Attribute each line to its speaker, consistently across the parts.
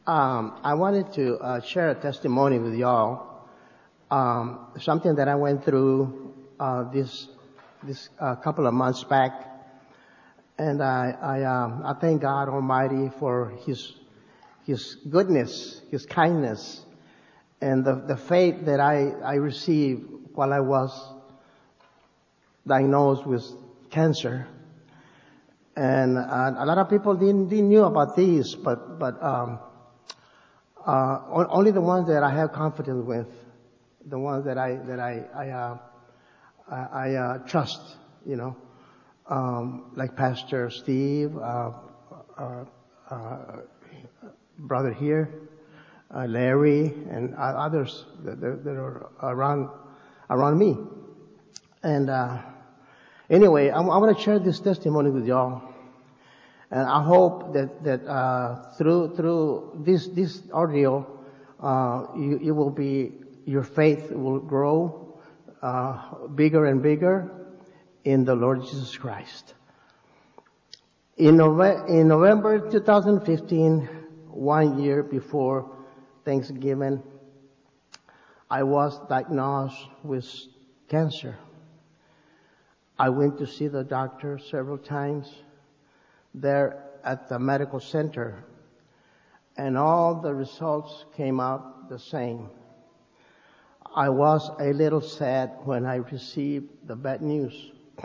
Speaker 1: I wanted to share a testimony with y'all. Something that I went through this couple of months back, and I thank God Almighty for His goodness, His kindness, and the faith that I received while I was diagnosed with cancer. And a lot of people didn't knew about these, but only the ones that I have confidence with, the ones that I trust, like Pastor Steve, brother here, Larry, and others that are around me. And anyway, I want to share this testimony with y'all. And I hope that through this ordeal, your faith will grow bigger and bigger in the Lord Jesus Christ. In November 2015, 1 year before Thanksgiving, I was diagnosed with cancer. I went to see the doctor several times there at the medical center, and all the results came out the same. I was a little sad when I received the bad news.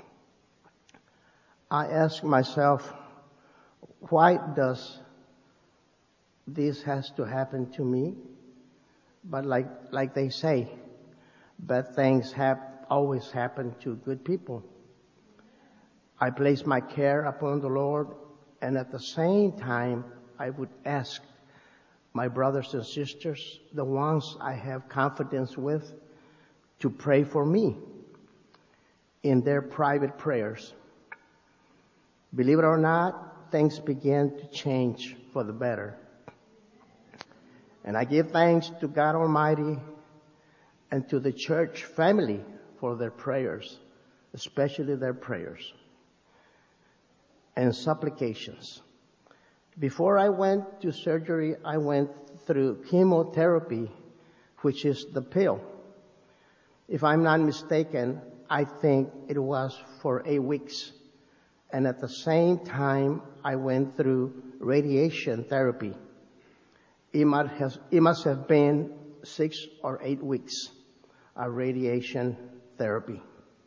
Speaker 1: I asked myself, why does this has to happen to me? But like they say, bad things have always happened to good people. I placed my care upon the Lord, and at the same time, I would ask my brothers and sisters, the ones I have confidence with, to pray for me in their private prayers. Believe it or not, things began to change for the better. And I give thanks to God Almighty and to the church family for their prayers, especially their prayers and supplications. Before I went to surgery, I went through chemotherapy, which is the pill. If I'm not mistaken, I think it was for 8 weeks. And at the same time, I went through radiation therapy. It must have been 6 or 8 weeks of radiation therapy.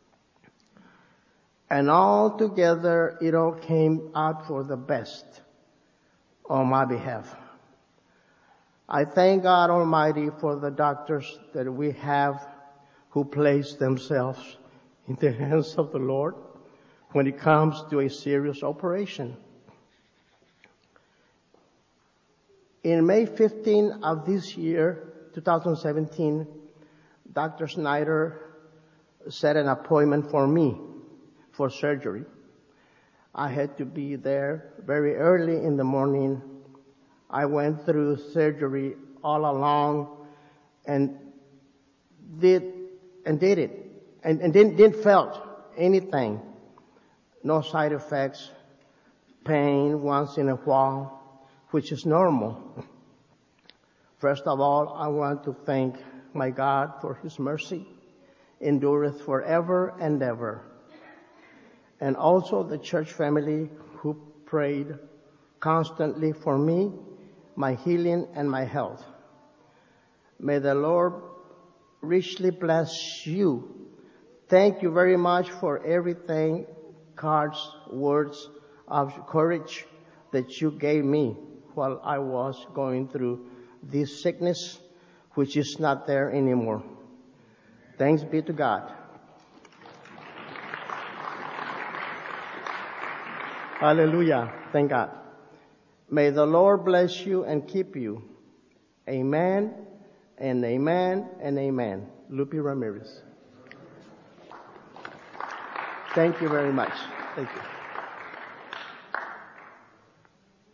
Speaker 1: And all together, it all came out for the best on my behalf. I thank God Almighty for the doctors that we have who place themselves in the hands of the Lord when it comes to a serious operation. In May 15 of this year, 2017, Dr. Snyder set an appointment for me for surgery. I had to be there very early in the morning. I went through surgery all along and did it and didn't felt anything. No side effects, pain once in a while, which is normal. First of all, I want to thank my God for His mercy, endureth forever and ever. And also the church family who prayed constantly for me, my healing and my health. May the Lord richly bless you. Thank you very much for everything, cards, words of courage that you gave me while I was going through this sickness, which is not there anymore. Thanks be to God. Hallelujah. Thank God. May the Lord bless you and keep you. Amen and amen and amen. Lupi Ramirez. Thank you very much. Thank you.